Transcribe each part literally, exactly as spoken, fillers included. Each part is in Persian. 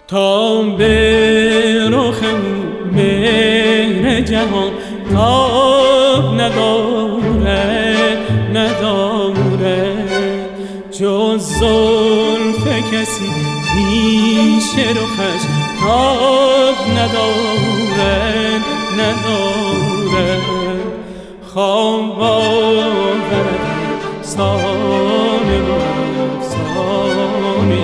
تا به رخ مهر جهان تاب ندارد ندارد جز زلف کسی پیش رخش تاب ندارد ندارد خواب آورد افسانه و افسانه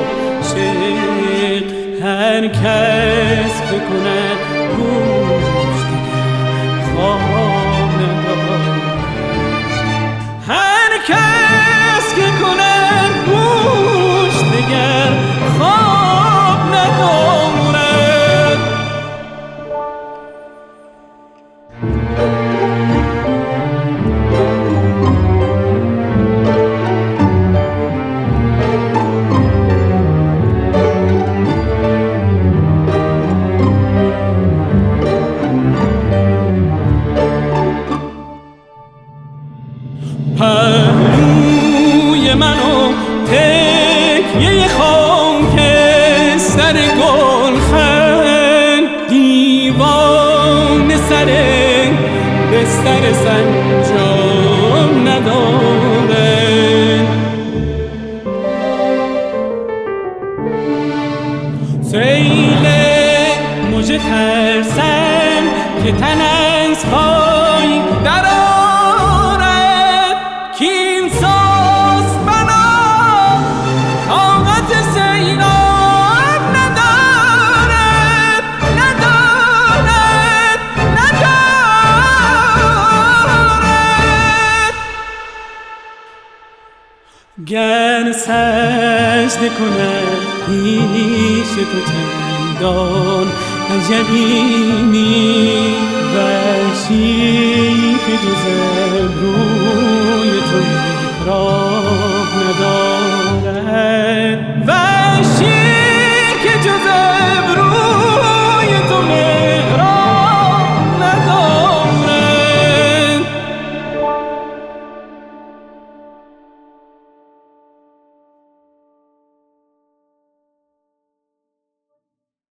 عاشق هر کس که کند گوش دیگر خواب ندارد هر کس که کند گوش دیگر خواب ندارد پهلوی منو تکیه خاکستر گلخن دیوان سر بستر سنجام ندارد سیل مژه ترسم که تن از پای در کین ساز بنا طاقت سیلاب ندارد ندارد ندارد گر سجده کند پیش تو چندان عجبی وحشی که جز روی تو راه ندارد